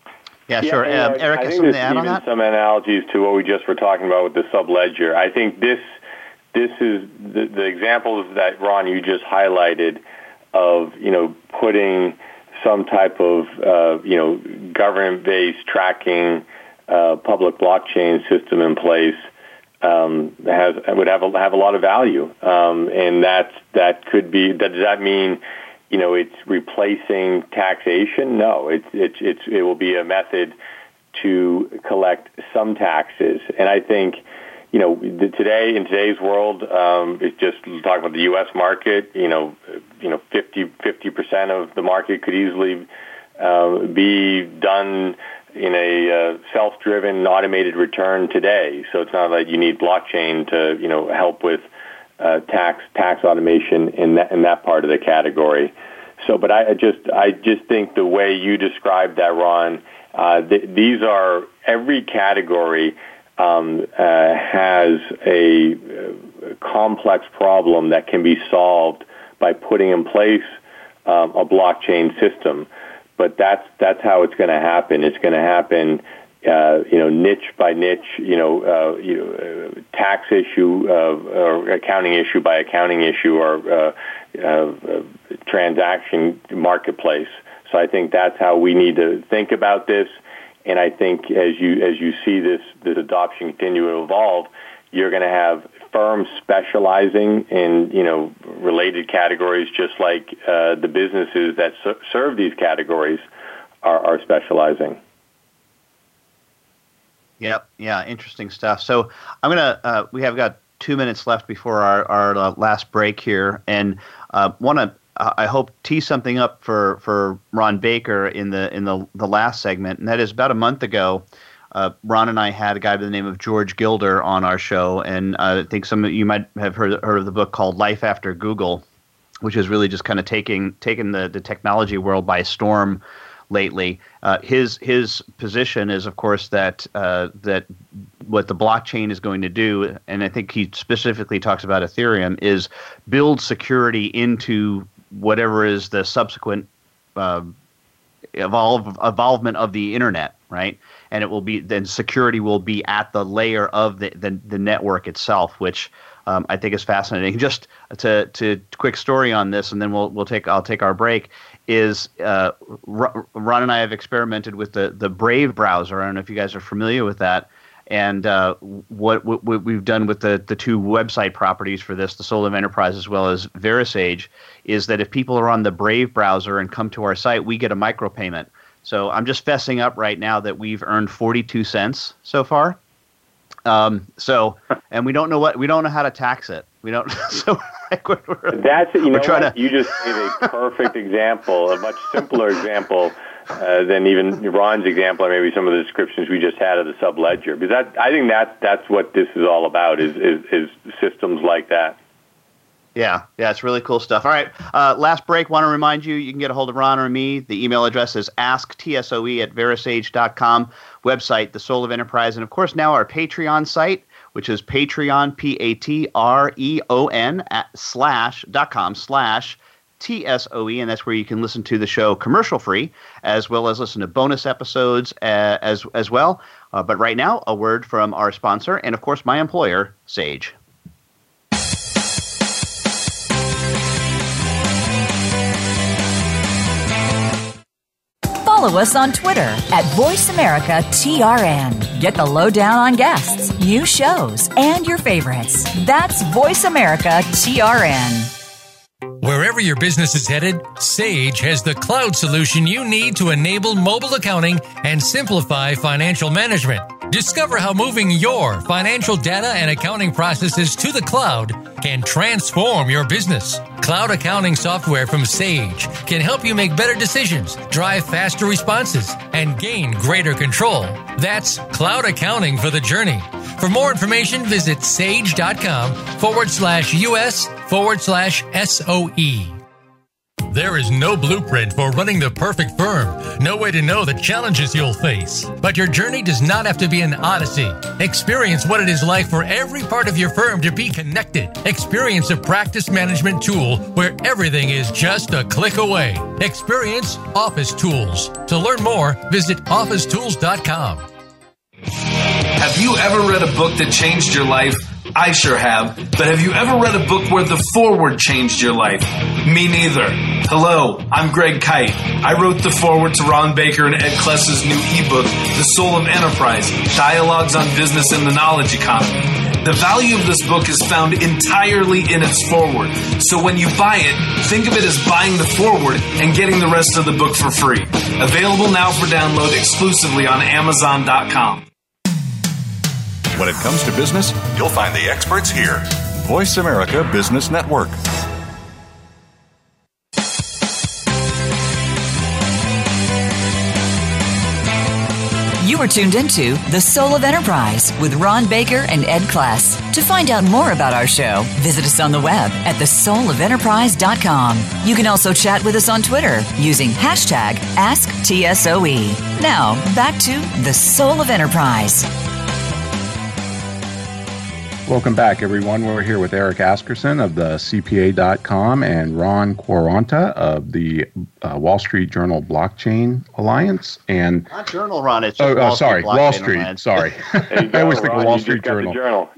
Yeah, sure. Yeah, um, uh, Eric, I has think something there's to add on even that? some analogies to what we just were talking about with the subledger. I think this this is the, the examples that, Ron, you just highlighted of, you know, putting some type of, uh, you know, government-based tracking uh, public blockchain system in place um, has would have a, have a lot of value. Um, and that, that could be, that, does that mean, you know, it's replacing taxation? No, it's it's it's it will be a method to collect some taxes. And I think, you know, the, today in today's world, um, it's just talking about the U S market. You know, you know, fifty percent of the market could easily uh, be done in a uh, self-driven, automated return today. So it's not like you need blockchain to, you know, help with Uh, tax tax automation in that in that part of the category. So, but I just I just think the way you described that, Ron, uh, th- these are every category um, uh, has a, a complex problem that can be solved by putting in place um, a blockchain system. But that's that's how it's going to happen. It's going to happen. Uh, you know, niche by niche, you know, uh, you know, uh, tax issue uh, or accounting issue by accounting issue or uh, uh, uh, transaction marketplace. So I think that's how we need to think about this. And I think as you as you see this this adoption continue to evolve, you're going to have firms specializing in, you know, related categories, just like uh, the businesses that ser- serve these categories are, are specializing. Yep. Yeah. Interesting stuff. So I'm gonna. Uh, we have got two minutes left before our our uh, last break here, and uh, want to. Uh, I hope tee something up for, for Ron Baker in the in the the last segment, and that is about a month ago. Uh, Ron and I had a guy by the name of George Gilder on our show, and uh, I think some of you might have heard heard of the book called Life After Google, which is really just kind of taking taking the, the technology world by storm lately. Uh, his his position is, of course, that uh, that what the blockchain is going to do, and I think he specifically talks about Ethereum, is build security into whatever is the subsequent uh, evolve evolvement of the internet, right? And it will be then security will be at the layer of the the, the network itself, which um, I think is fascinating. Just to to quick story on this, and then we'll we'll take I'll take our break. Is uh, Ron and I have experimented with the, the Brave browser. I don't know if you guys are familiar with that. And uh, what, what we've done with the, the two website properties for this, the Soul of Enterprise as well as VeraSage, is that if people are on the Brave browser and come to our site, we get a micropayment. So I'm just fessing up right now that we've earned forty-two cents so far. Um, so, and we don't know what we don't know how to tax it. We don't. So like we're, we're, that's you know what? To, you just gave a perfect example, a much simpler example uh, than even Ron's example, or maybe some of the descriptions we just had of the subledger. Because that, I think that that's what this is all about. Is is, is systems like that. Yeah, yeah, it's really cool stuff. All right, uh, last break. Want to remind you, you can get a hold of Ron or me. The email address is ask tsoe at verasage dot com. Website, The Soul of Enterprise. And, of course, now our Patreon site, which is Patreon, P A T R E O N, at slash, dot com, slash T S O E. And that's where you can listen to the show commercial-free, as well as listen to bonus episodes uh, as, as well. Uh, but right now, a word from our sponsor and, of course, my employer, Sage. Follow us on Twitter at VoiceAmericaTRN. Get the lowdown on guests, new shows, and your favorites. That's VoiceAmericaTRN. Wherever your business is headed, Sage has the cloud solution you need to enable mobile accounting and simplify financial management. Discover how moving your financial data and accounting processes to the cloud can transform your business. Cloud accounting software from Sage can help you make better decisions, drive faster responses, and gain greater control. That's cloud accounting for the journey. For more information, visit sage.com forward slash US forward slash SOE. There is no blueprint for running the perfect firm, no way to know the challenges you'll face. But your journey does not have to be an odyssey. Experience what it is like for every part of your firm to be connected. Experience a practice management tool where everything is just a click away. Experience Office Tools. To learn more, visit office tools dot com. Have you ever read a book that changed your life? I sure have. But have you ever read a book where the foreword changed your life? Me neither. Hello, I'm Greg Kite. I wrote the foreword to Ron Baker and Ed Kless's new ebook, The Soul of Enterprise, Dialogues on Business and the Knowledge Economy. The value of this book is found entirely in its foreword. So when you buy it, think of it as buying the foreword and getting the rest of the book for free. Available now for download exclusively on amazon dot com. When it comes to business, you'll find the experts here. Voice America Business Network. You are tuned into The Soul of Enterprise with Ron Baker and Ed Kless. To find out more about our show, visit us on the web at the soul of enterprise dot com. You can also chat with us on Twitter using hashtag Ask T S O E. Now, back to The Soul of Enterprise. Welcome back, everyone. We're here with Eric Askerson of the C P A dot com and Ron Quaranta of the uh, Wall Street Journal Blockchain Alliance. And Not Journal, Ron. It's oh, just Wall oh sorry, Street Wall Blockchain Street. Alliance. Sorry, Go, I always think Ron, of Wall you Street just got Journal.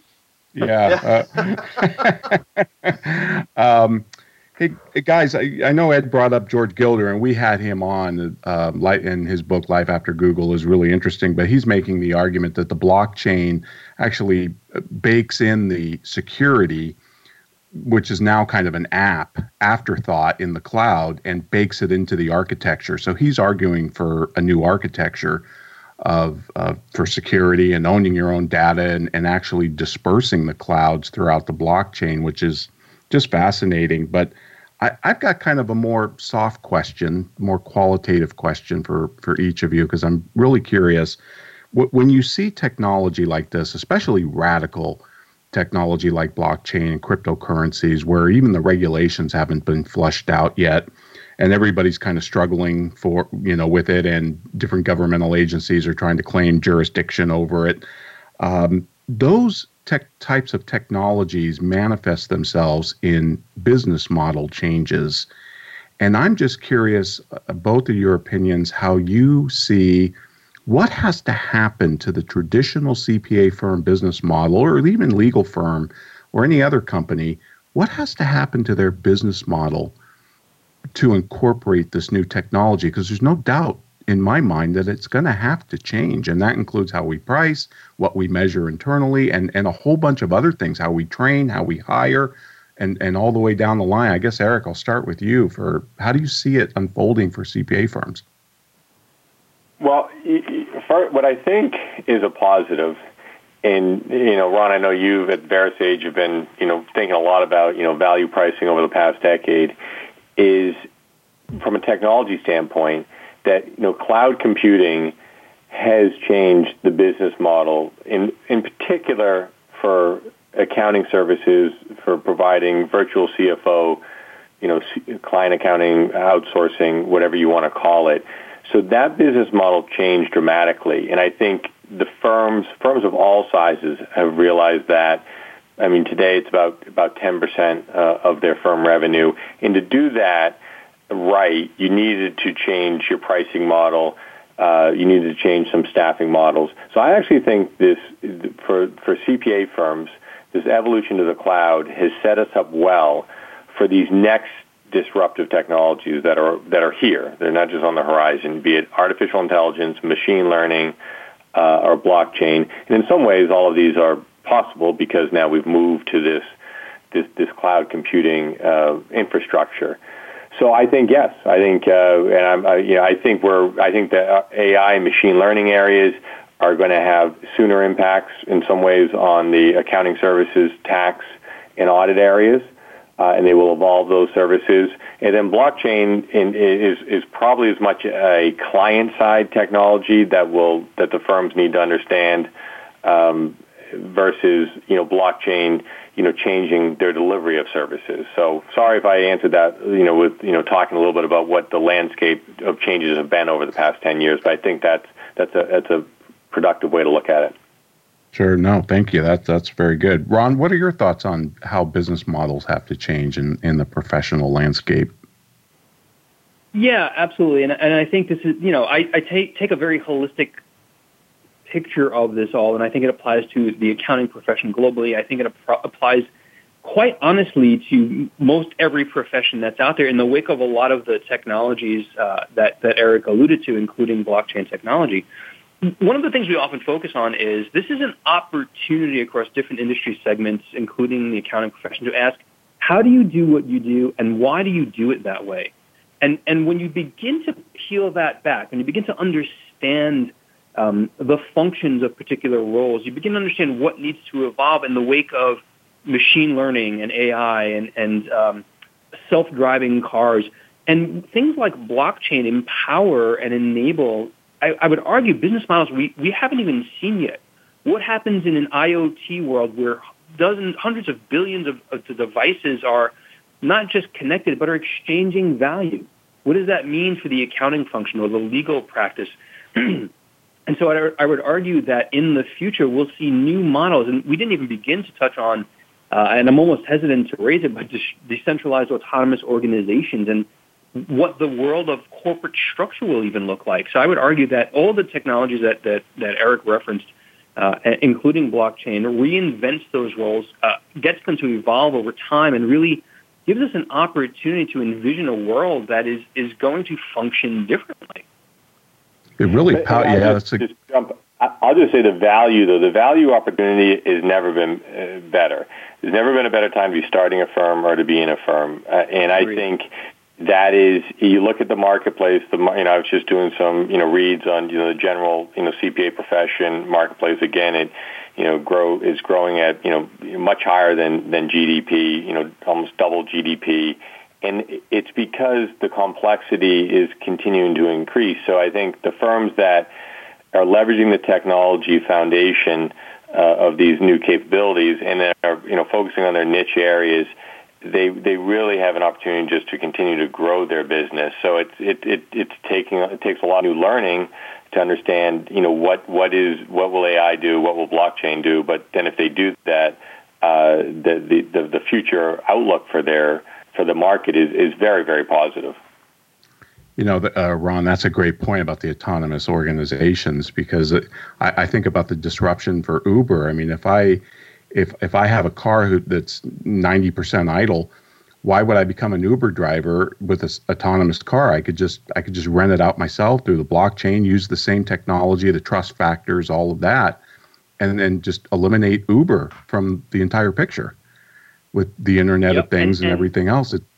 The journal. Yeah. uh, um, hey, hey, guys, I, I know Ed brought up George Gilder, and we had him on. Uh, in his book, Life After Google, is really interesting. But he's making the argument that the blockchain actually bakes in the security, which is now kind of an app afterthought in the cloud, and bakes it into the architecture. So he's arguing for a new architecture of uh, for security and owning your own data and, and actually dispersing the clouds throughout the blockchain, which is just fascinating. But I, I've got kind of a more soft question, more qualitative question for, for each of you, because I'm really curious. When you see technology like this, especially radical technology like blockchain and cryptocurrencies, where even the regulations haven't been flushed out yet, and everybody's kind of struggling for, you know, with it, and different governmental agencies are trying to claim jurisdiction over it, um, those tech types of technologies manifest themselves in business model changes. And I'm just curious, uh, both of your opinions, how you see what has to happen to the traditional C P A firm business model, or even legal firm or any other company. What has to happen to their business model to incorporate this new technology? Because there's no doubt in my mind that it's going to have to change. And that includes how we price, what we measure internally, and, and a whole bunch of other things, how we train, how we hire, and, and all the way down the line. I guess, Eric, I'll start with you. For how do you see it unfolding for C P A firms? Well, what I think is a positive, and, you know, Ron, I know you at VeraSage have been, you know, thinking a lot about, you know, value pricing over the past decade, is from a technology standpoint that, you know, cloud computing has changed the business model, in, in particular for accounting services, for providing virtual C F O, you know, client accounting, outsourcing, whatever you want to call it. So that business model changed dramatically, and I think the firms, firms of all sizes, have realized that. I mean, today it's about about ten percent uh, of their firm revenue, and to do that right, you needed to change your pricing model. Uh, you needed to change some staffing models. So I actually think this, for for C P A firms, this evolution to the cloud has set us up well for these next disruptive technologies that are that are here. They're not just on the horizon, be it artificial intelligence, machine learning, uh, or blockchain. And in some ways, all of these are possible because now we've moved to this this, this cloud computing uh, infrastructure. So I think yes, I think uh, and I'm, I, you know I think we're I think the A I and machine learning areas are going to have sooner impacts in some ways on the accounting services, tax, and audit areas. Uh, and they will evolve those services. And then blockchain in, is is probably as much a client-side technology that will that the firms need to understand um, versus you know blockchain. you know, changing their delivery of services. So sorry if I answered that, you know, with, you know, talking a little bit about what the landscape of changes have been over the past ten years, but I think that's, that's a, that's a productive way to look at it. Sure. No, thank you. That's, that's very good. Ron, what are your thoughts on how business models have to change in, in the professional landscape? Yeah, absolutely. And, and I think this is, you know, I, I take, take a very holistic picture of this all, and I think it applies to the accounting profession globally. I think it ap- applies quite honestly to most every profession that's out there in the wake of a lot of the technologies uh, that, that Eric alluded to, including blockchain technology. One of the things we often focus on is this is an opportunity across different industry segments, including the accounting profession, to ask, how do you do what you do, and why do you do it that way? And and when you begin to peel that back, when you begin to understand um, the functions of particular roles, you begin to understand what needs to evolve in the wake of machine learning and A I and, and um, self-driving cars. And things like blockchain empower and enable, I, I would argue, business models we, we haven't even seen yet. What happens in an IoT world where dozens, hundreds of billions of, of the devices are not just connected, but are exchanging value? What does that mean for the accounting function or the legal practice? And so I, I would argue that in the future, we'll see new models, and we didn't even begin to touch on, uh, and I'm almost hesitant to raise it, but de- decentralized autonomous organizations and what the world of corporate structure will even look like. So I would argue that all the technologies that, that, that Eric referenced, uh, including blockchain, reinvents those roles, uh, gets them to evolve over time, and really gives us an opportunity to envision a world that is, is going to function differently. It really, pow- yeah, just, that's a... just jump. I'll just say the value, though. The value opportunity has never been uh, better. There's never been a better time to be starting a firm or to be in a firm. Uh, and I think that is, you look at the marketplace, the, you know, I was just doing some, you know, reads on, you know, the general, you know, C P A profession marketplace. Again, it, you know, grow is growing at, you know, much higher than, than G D P, you know, almost double G D P. And it's because the complexity is continuing to increase. So I think the firms that are leveraging the technology foundation uh, of these new capabilities and that are, you know, focusing on their niche areas, they they really have an opportunity just to continue to grow their business. So it's it, it it's taking it takes a lot of new learning to understand, you know, what what is what will A I do, what will blockchain do. But then if they do that, uh, the, the the the future outlook for their for the market is, is very, very positive. You know, uh, Ron, that's a great point about the autonomous organizations, because it, I, I think about the disruption for Uber. I mean, if I if if I have a car who, that's ninety percent idle, why would I become an Uber driver with an autonomous car? I could just I could just rent it out myself through the blockchain, use the same technology, the trust factors, all of that, and then just eliminate Uber from the entire picture with the Internet yep. of Things and, and, and everything else. It,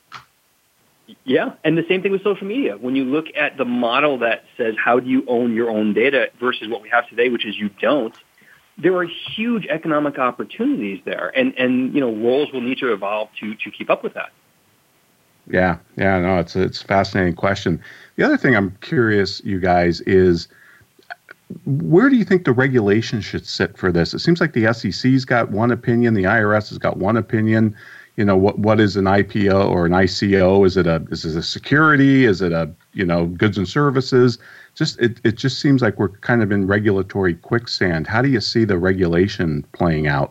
yeah, and the same thing with social media. When you look at the model that says how do you own your own data versus what we have today, which is you don't, there are huge economic opportunities there, and, and you know, roles will need to evolve to, to keep up with that. Yeah, yeah, no, it's a, it's a fascinating question. The other thing I'm curious, you guys, is where do you think the regulation should sit for this? It seems like the S E C's got one opinion, the I R S has got one opinion. You know, what what is an I P O or an I C O? Is it a is it a security? Is it a, you know, goods and services? Just it it just seems like we're kind of in regulatory quicksand. How do you see the regulation playing out?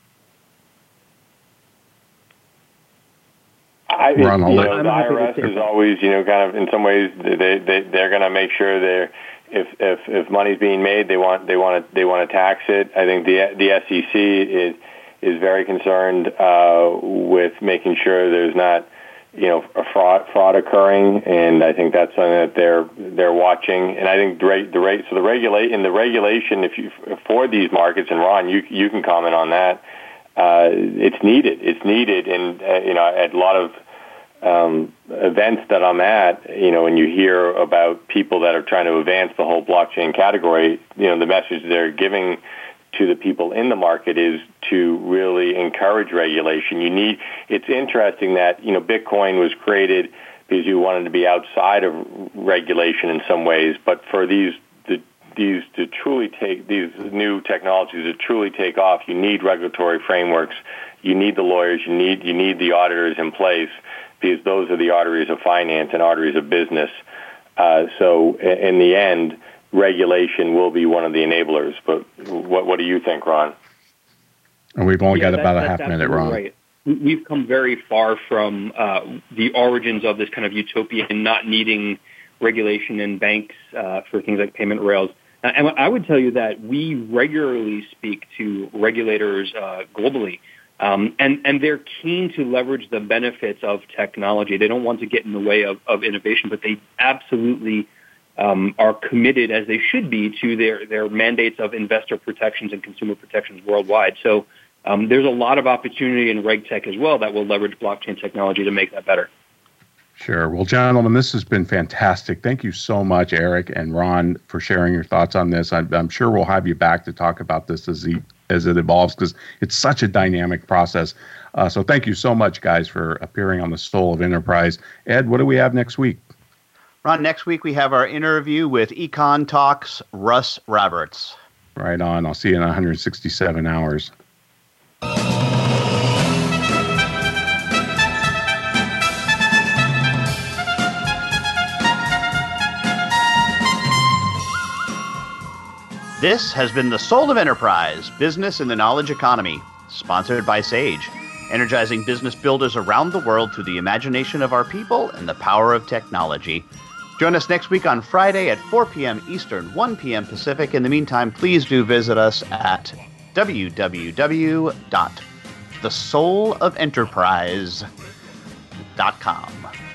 I, you know, the I R S is always, you know, kind of in some ways they they they're going to make sure they're if if if money's being made, they want they want to they want to tax it. I think the the S E C is is very concerned uh, with making sure there's not, you know, a fraud fraud occurring, and I think that's something that they're they're watching. And I think the rate the rate so the regulate in the regulation, if you for these markets, and Ron, you you can comment on that. Uh, it's needed. It's needed, and uh, you know, at a lot of um, events that I'm at, you know, when you hear about people that are trying to advance the whole blockchain category, you know, the message they're giving to the people in the market is to really encourage regulation. You need. It's interesting that, you know, Bitcoin was created because you wanted to be outside of regulation in some ways, but for these the these to truly take these new technologies to truly take off, you need regulatory frameworks, you need the lawyers, you need you need the auditors in place, because those are the arteries of finance and arteries of business. Uh, so in the end, regulation will be one of the enablers. But what what do you think, Ron? And we've only yeah, got about a that's half minute, Ron. Right. We've come very far from uh, the origins of this kind of utopia and not needing regulation and banks uh, for things like payment rails. And I would tell you that we regularly speak to regulators uh, globally, um, and, and they're keen to leverage the benefits of technology. They don't want to get in the way of, of innovation, but they absolutely um, are committed, as they should be, to their, their mandates of investor protections and consumer protections worldwide. So um, there's a lot of opportunity in RegTech as well that will leverage blockchain technology to make that better. Sure. Well, gentlemen, this has been fantastic. Thank you so much, Eric and Ron, for sharing your thoughts on this. I'm, I'm sure we'll have you back to talk about this as, the, as it evolves, because it's such a dynamic process. Uh, so thank you so much, guys, for appearing on the Soul of Enterprise. Ed, what do we have next week? Ron, next week we have our interview with Econ Talks' Russ Roberts. Right on. I'll see you in one hundred sixty-seven hours. This has been the Soul of Enterprise, Business in the Knowledge Economy, sponsored by Sage, energizing business builders around the world through the imagination of our people and the power of technology. Join us next week on Friday at four p.m. Eastern, one p.m. Pacific. In the meantime, please do visit us at w w w dot the soul of enterprise dot com.